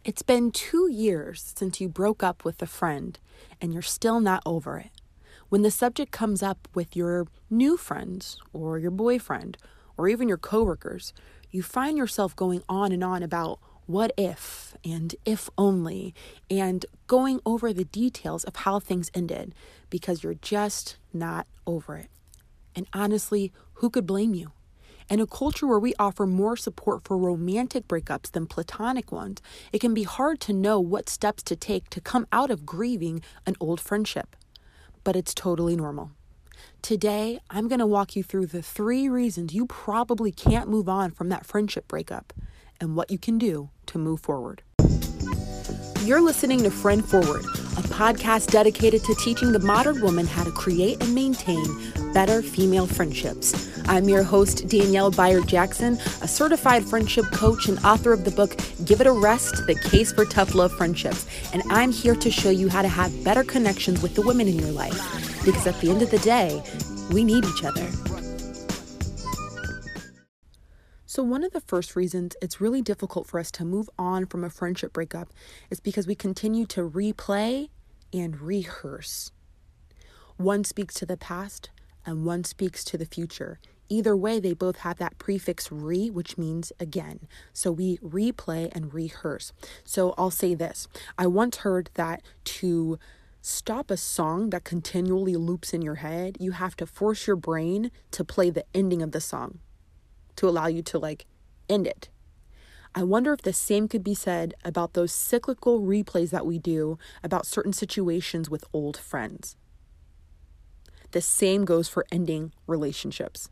It's been 2 years since you broke up with a friend and you're still not over it. When the subject comes up with your new friends or your boyfriend or even your coworkers, you find yourself going on and on about what if and if only and going over the details of how things ended because you're just not over it. And honestly, who could blame you? In a culture where we offer more support for romantic breakups than platonic ones, it can be hard to know what steps to take to come out of grieving an old friendship. But it's totally normal. Today, I'm going to walk you through the 3 reasons you probably can't move on from that friendship breakup and what you can do to move forward. You're listening to Friend Forward, a podcast dedicated to teaching the modern woman how to create and maintain better female friendships. I'm your host, Danielle Byard-Jackson, a certified friendship coach and author of the book, Give It a Rest, The Case for Tough Love Friendships. And I'm here to show you how to have better connections with the women in your life. Because at the end of the day, we need each other. So one of the first reasons it's really difficult for us to move on from a friendship breakup is because we continue to replay and rehearse. One speaks to the past and one speaks to the future. Either way, they both have that prefix re, which means again. So we replay and rehearse. So I'll say this. I once heard that to stop a song that continually loops in your head, you have to force your brain to play the ending of the song to allow you to end it. I wonder if the same could be said about those cyclical replays that we do about certain situations with old friends. The same goes for ending relationships.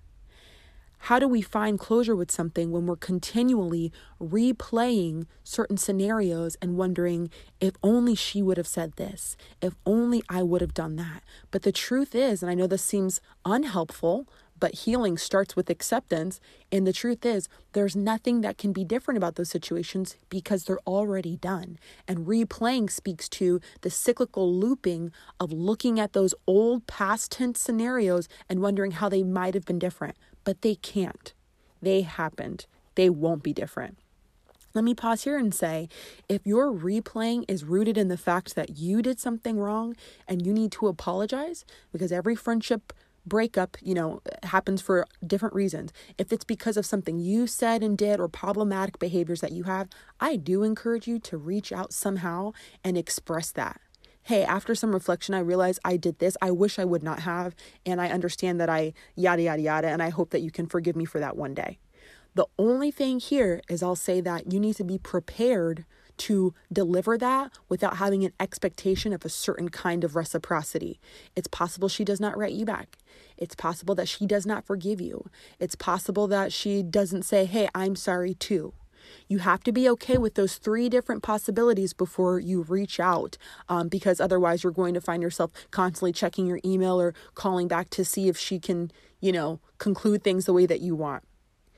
How do we find closure with something when we're continually replaying certain scenarios and wondering, if only she would have said this, if only I would have done that? But the truth is, and I know this seems unhelpful, but healing starts with acceptance. And the truth is, there's nothing that can be different about those situations because they're already done. And replaying speaks to the cyclical looping of looking at those old past tense scenarios and wondering how they might have been different. But they can't. They happened. They won't be different. Let me pause here and say, if your replaying is rooted in the fact that you did something wrong and you need to apologize, because every friendship breakup, happens for different reasons. If it's because of something you said and did or problematic behaviors that you have, I do encourage you to reach out somehow and express that. Hey, after some reflection, I realized I did this. I wish I would not have. And I understand that I yada, yada, yada. And I hope that you can forgive me for that one day. The only thing here is I'll say that you need to be prepared to deliver that without having an expectation of a certain kind of reciprocity. It's possible she does not write you back. It's possible that she does not forgive you. It's possible that she doesn't say, hey, I'm sorry too. You have to be okay with those 3 different possibilities before you reach out, because otherwise you're going to find yourself constantly checking your email or calling back to see if she can, conclude things the way that you want.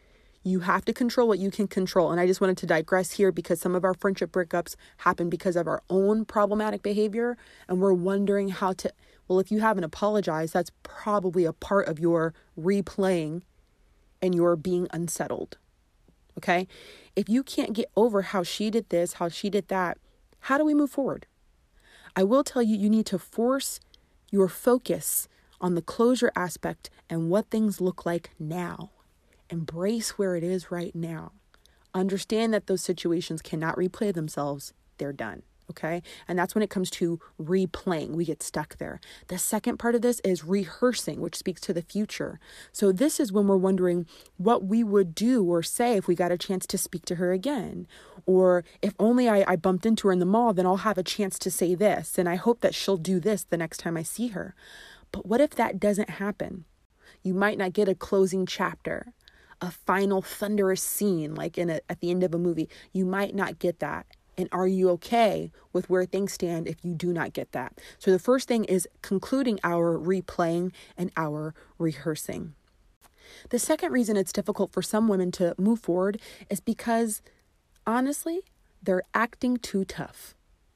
You have to control what you can control. And I just wanted to digress here because some of our friendship breakups happen because of our own problematic behavior. And we're wondering if you haven't apologized, that's probably a part of your replaying and your being unsettled. Okay? If you can't get over how she did this, how she did that, how do we move forward? I will tell you, you need to force your focus on the closure aspect and what things look like now. Embrace where it is right now. Understand that those situations cannot replay themselves. They're done. Okay. And that's when it comes to replaying. We get stuck there. The second part of this is rehearsing, which speaks to the future. So this is when we're wondering what we would do or say if we got a chance to speak to her again. Or if only I bumped into her in the mall, then I'll have a chance to say this. And I hope that she'll do this the next time I see her. But what if that doesn't happen? You might not get a closing chapter, a final thunderous scene like at the end of a movie. You might not get that. And are you okay with where things stand if you do not get that? So the first thing is concluding our replaying and our rehearsing. The second reason it's difficult for some women to move forward is because, honestly, they're acting too tough.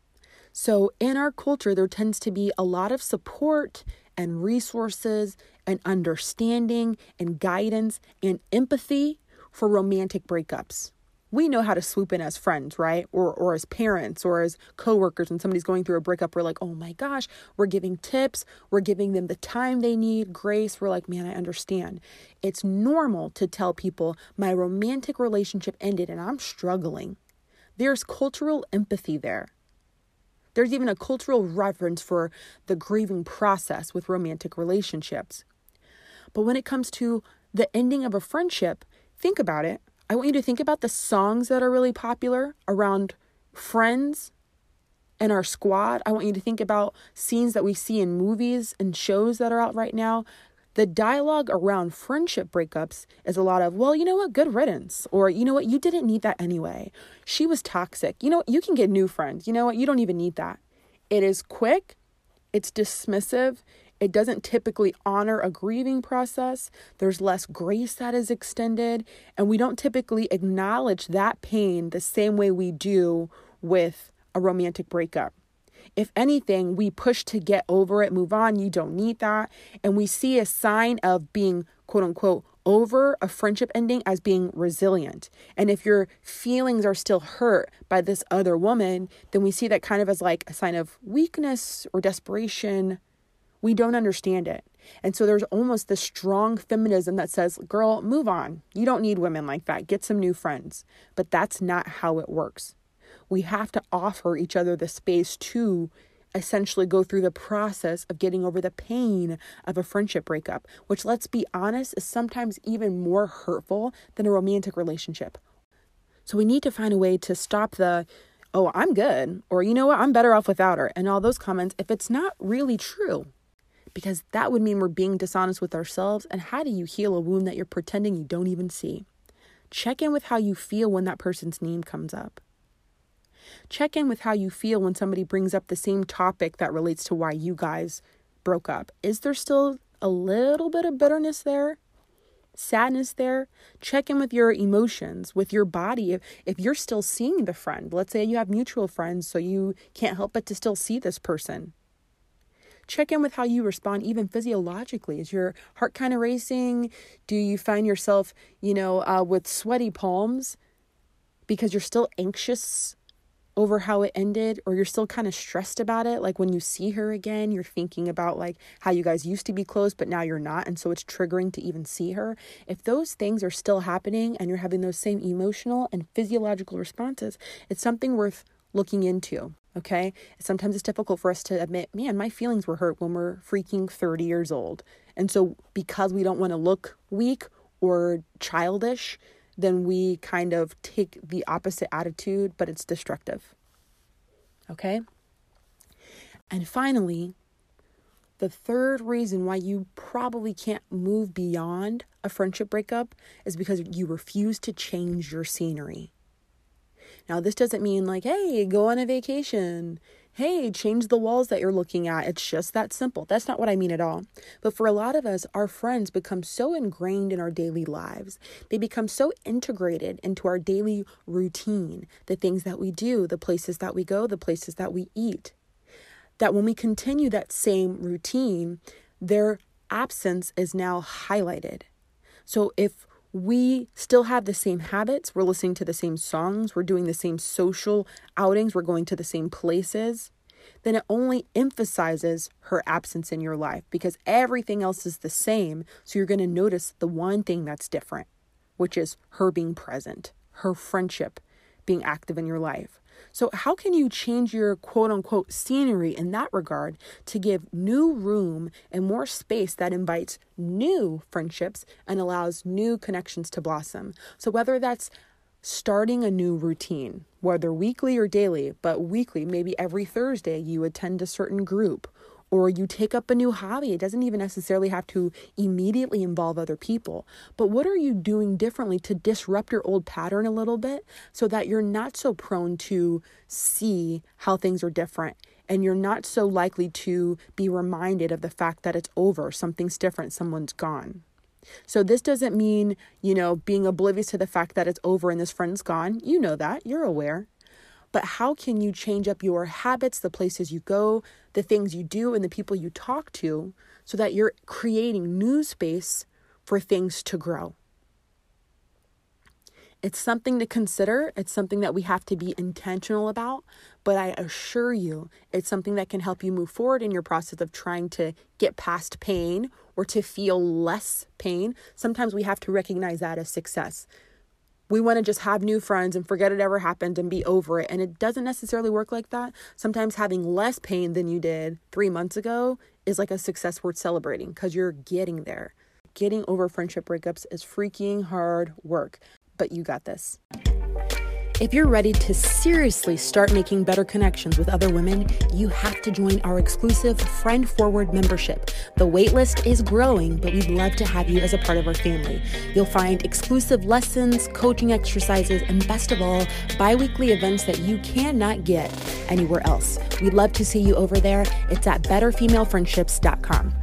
So in our culture, there tends to be a lot of support and resources and understanding and guidance and empathy for romantic breakups. we know how to swoop in as friends, right? Or as parents or as coworkers when somebody's going through a breakup. We're like, oh my gosh, we're giving tips. We're giving them the time they need, grace. We're like, man, I understand. It's normal to tell people my romantic relationship ended and I'm struggling. There's cultural empathy there. There's even a cultural reverence for the grieving process with romantic relationships. But when it comes to the ending of a friendship, think about it. I want you to think about the songs that are really popular around friends and our squad. I want you to think about scenes that we see in movies and shows that are out right now. The dialogue around friendship breakups is a lot of, well, you know what, good riddance. Or, you know what, you didn't need that anyway. She was toxic. You know what, you can get new friends. You know what, you don't even need that. It is quick. It's dismissive. It doesn't typically honor a grieving process. There's less grace that is extended. And we don't typically acknowledge that pain the same way we do with a romantic breakup. If anything, we push to get over it, move on. You don't need that. And we see a sign of being, quote unquote, over a friendship ending as being resilient. And if your feelings are still hurt by this other woman, then we see that kind of as like a sign of weakness or desperation. We don't understand it. And so there's almost this strong feminism that says, girl, move on. You don't need women like that. Get some new friends. But that's not how it works. We have to offer each other the space to essentially go through the process of getting over the pain of a friendship breakup, which, let's be honest, is sometimes even more hurtful than a romantic relationship. So we need to find a way to stop the, oh, I'm good, or you know what, I'm better off without her, and all those comments if it's not really true, because that would mean we're being dishonest with ourselves. And how do you heal a wound that you're pretending you don't even see? Check in with how you feel when that person's name comes up. Check in with how you feel when somebody brings up the same topic that relates to why you guys broke up. Is there still a little bit of bitterness there? Sadness there? Check in with your emotions, with your body. If you're still seeing the friend, let's say you have mutual friends, so you can't help but to still see this person. Check in with how you respond even physiologically. Is your heart kind of racing? Do you find yourself, with sweaty palms because you're still anxious over how it ended, or you're still kind of stressed about it? Like when you see her again, you're thinking about like how you guys used to be close, but now you're not. And so it's triggering to even see her. If those things are still happening and you're having those same emotional and physiological responses, it's something worth looking into. Okay. Sometimes it's difficult for us to admit, man, my feelings were hurt when we're freaking 30 years old. And so because we don't want to look weak or childish, then we kind of take the opposite attitude, but it's destructive. Okay? And finally, the third reason why you probably can't move beyond a friendship breakup is because you refuse to change your scenery. Now, this doesn't mean like, hey, go on a vacation. Hey, change the walls that you're looking at. It's just that simple. That's not what I mean at all. But for a lot of us, our friends become so ingrained in our daily lives. They become so integrated into our daily routine, the things that we do, the places that we go, the places that we eat, that when we continue that same routine, their absence is now highlighted. So if we still have the same habits, we're listening to the same songs, we're doing the same social outings, we're going to the same places, then it only emphasizes her absence in your life because everything else is the same. So you're going to notice the one thing that's different, which is her being present, her friendship being active in your life. So how can you change your quote unquote scenery in that regard to give new room and more space that invites new friendships and allows new connections to blossom? So whether that's starting a new routine, whether weekly or daily, but weekly, maybe every Thursday you attend a certain group, or you take up a new hobby. It doesn't even necessarily have to immediately involve other people. But what are you doing differently to disrupt your old pattern a little bit so that you're not so prone to see how things are different and you're not so likely to be reminded of the fact that it's over, something's different, someone's gone. So this doesn't mean, being oblivious to the fact that it's over and this friend's gone. You know that, you're aware. But how can you change up your habits, the places you go, the things you do, and the people you talk to so that you're creating new space for things to grow? It's something to consider. It's something that we have to be intentional about, but I assure you it's something that can help you move forward in your process of trying to get past pain or to feel less pain. Sometimes we have to recognize that as success. We want to just have new friends and forget it ever happened and be over it. And it doesn't necessarily work like that. Sometimes having less pain than you did 3 months ago is like a success worth celebrating because you're getting there. Getting over friendship breakups is freaking hard work, but you got this. If you're ready to seriously start making better connections with other women, you have to join our exclusive Friend Forward membership. The waitlist is growing, but we'd love to have you as a part of our family. You'll find exclusive lessons, coaching exercises, and best of all, bi-weekly events that you cannot get anywhere else. We'd love to see you over there. It's at betterfemalefriendships.com.